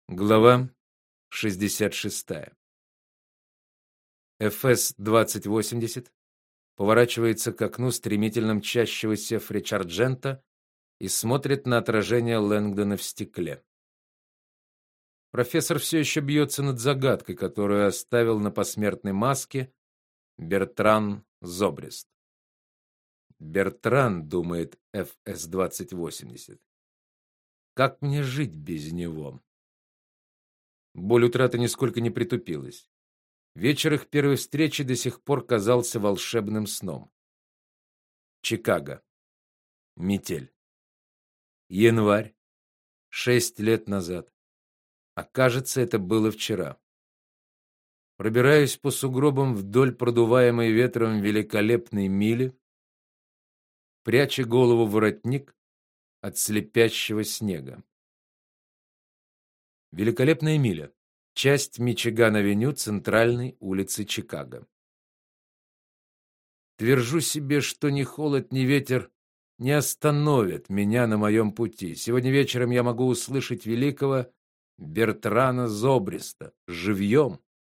Глава 66. ФС-2080 поворачивается к окну стремительно мчащегося Фричарджента и смотрит на отражение Лэнгдона в стекле. Профессор все еще бьется над загадкой, которую оставил на посмертной маске Бертран Зобрист. Бертран, думает ФС-2080. Как мне жить без него? Боль утраты нисколько не притупилась. Вечер их первой встречи до сих пор казался волшебным сном. Чикаго. Метель. Январь. 6 лет назад. А кажется, это было вчера. Пробираюсь по сугробам вдоль продуваемой ветром великолепной мили, пряча голову в воротник от слепящего снега. Великолепная миля. Часть Мичиган-авеню, центральной улицы Чикаго. Твержу себе, что ни холод, ни ветер не остановят меня на моем пути. Сегодня вечером я могу услышать великого Бертрана Зобриста живьем.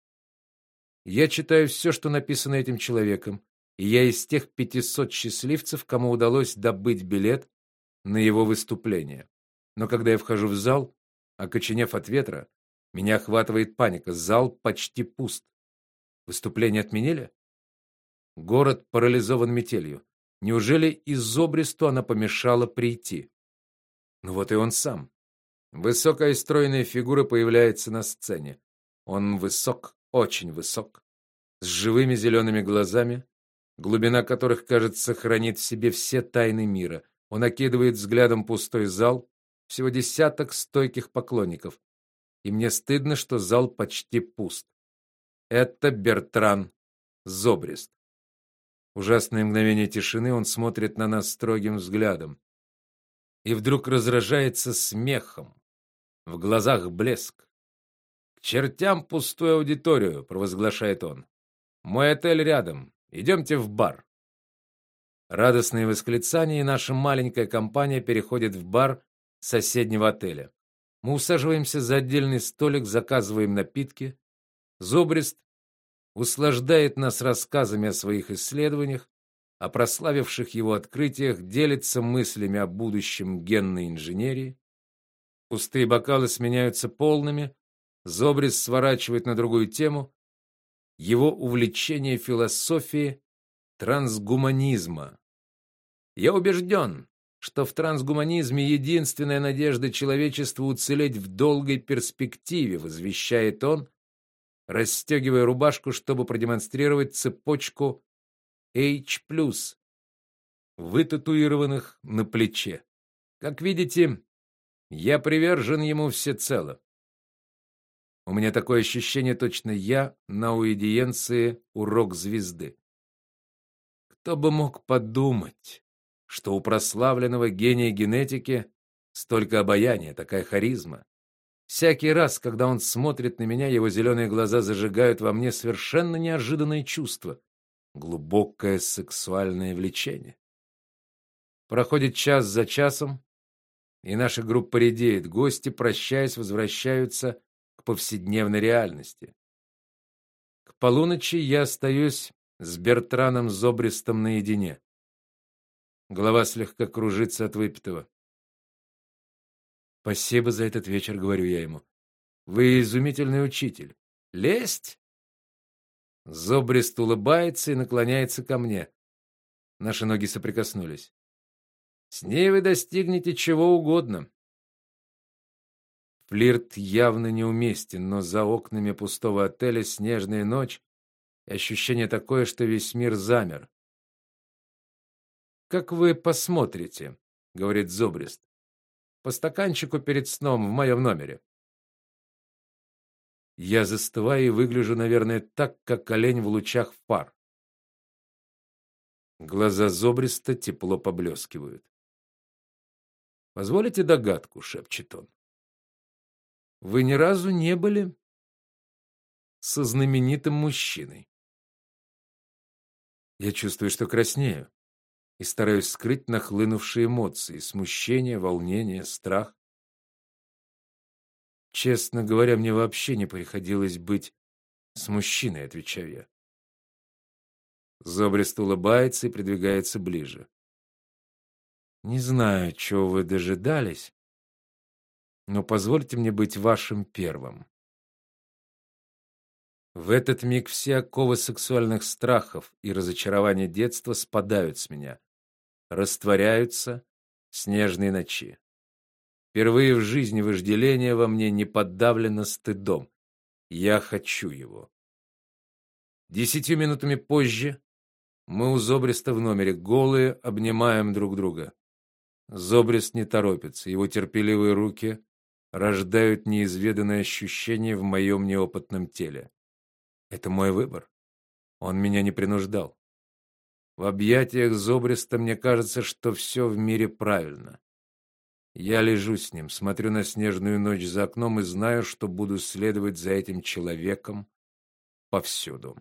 Я читаю все, что написано этим человеком, и я из тех 500 счастливцев, кому удалось добыть билет на его выступление. Но когда я вхожу в зал, окоченев от ветра, меня охватывает паника. Зал почти пуст. Выступление отменили? Город парализован метелью. Неужели из Зобристу она помешала прийти? Ну вот и он сам. Высокая и стройная фигура появляется на сцене. Он высок, очень высок, с живыми зелеными глазами, глубина которых, кажется, хранит в себе все тайны мира. Он окидывает взглядом пустой зал, всего десяток стойких поклонников. И мне стыдно, что зал почти пуст. Это Бертран Зобрист. Ужасное мгновение тишины, он смотрит на нас строгим взглядом. И вдруг разражается смехом. В глазах блеск. К чертям пустую аудиторию, провозглашает он. Мой отель рядом. Идемте в бар. Радостные восклицания, и наша маленькая компания переходит в бар соседнего отеля. Мы усаживаемся за отдельный столик, заказываем напитки. Зобрист услаждает нас рассказами о своих исследованиях, о прославивших его открытиях, делится мыслями о будущем генной инженерии. Пустые бокалы сменяются полными. Зобрист сворачивает на другую тему. Его увлечение философией трансгуманизма. Я убежден, что в трансгуманизме единственная надежда человечества уцелеть в долгой перспективе, возвещает он, расстегивая рубашку, чтобы продемонстрировать цепочку H+, вытатуированных на плече. Как видите, я привержен ему всецело. У меня такое ощущение, точно я на аудиенции у рок-звезды. Кто бы мог подумать, что у прославленного гения генетики столько обаяния, такая харизма. Всякий раз, когда он смотрит на меня, его зеленые глаза зажигают во мне совершенно неожиданное чувство, глубокое сексуальное влечение. Проходит час за часом, и наша группа редеет. Гости, прощаясь, возвращаются к повседневной реальности. К полуночи я остаюсь с Бертраном Зобристом наедине. Голова слегка кружится от выпитого. Спасибо за этот вечер, говорю я ему. Вы изумительный учитель. Лесть? Зобрист улыбается и наклоняется ко мне. Наши ноги соприкоснулись. С ней вы достигнете чего угодно. Флирт явно неуместен, но за окнами пустого отеля снежная ночь, и ощущение такое, что весь мир замер. Как вы посмотрите, говорит Зобрист. По стаканчику перед сном в моем номере. Я застываю и выгляжу, наверное, так, как олень в лучах фар. Глаза Зобриста тепло поблескивают. Позволите догадку, шепчет он. Вы ни разу не были со знаменитым мужчиной? Я чувствую, что краснею, и стараюсь скрыть нахлынувшие эмоции: смущение, волнение, страх. Честно говоря, мне вообще не приходилось быть с мужчиной, отвечаю я. Зобрист улыбается и придвигается ближе. Не знаю, чего вы дожидались, но позвольте мне быть вашим первым. В этот миг все оковы сексуальных страхов и разочарований детства спадают с меня, растворяются в снежной ночи. Впервые в жизни вожделение во мне не подавлено стыдом. Я хочу его. 10 минутами позже мы у Зобриста в номере, голые, обнимаем друг друга. Зобрист не торопится, его терпеливые руки рождают неизведанное ощущение в моем неопытном теле. Это мой выбор. Он меня не принуждал. В объятиях Зобриста мне кажется, что все в мире правильно. Я лежу с ним, смотрю на снежную ночь за окном и знаю, что буду следовать за этим человеком повсюду.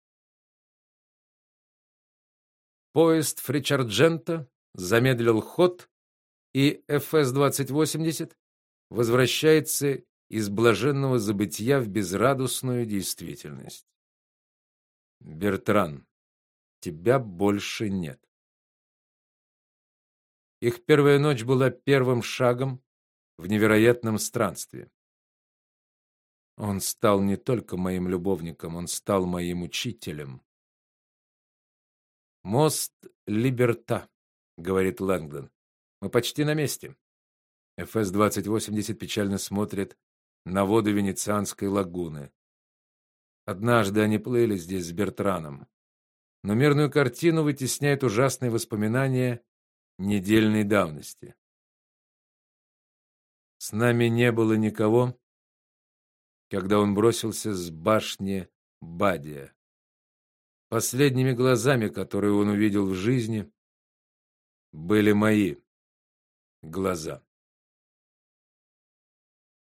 Поезд Фричардженто замедлил ход, и ФС-2080 возвращается из блаженного забытья в безрадостную действительность. Бертран, тебя больше нет. Их первая ночь была первым шагом в невероятном странстве. Он стал не только моим любовником, он стал моим учителем. Мост Либерта, говорит Лэнгдон. Мы почти на месте. ФС-2080 печально смотрит на воды Венецианской лагуны. Однажды они плыли здесь с Бертраном, но мирную картину вытесняют ужасные воспоминания недельной давности. С нами не было никого, когда он бросился с башни Бадия. Последними глазами, которые он увидел в жизни, были мои глаза.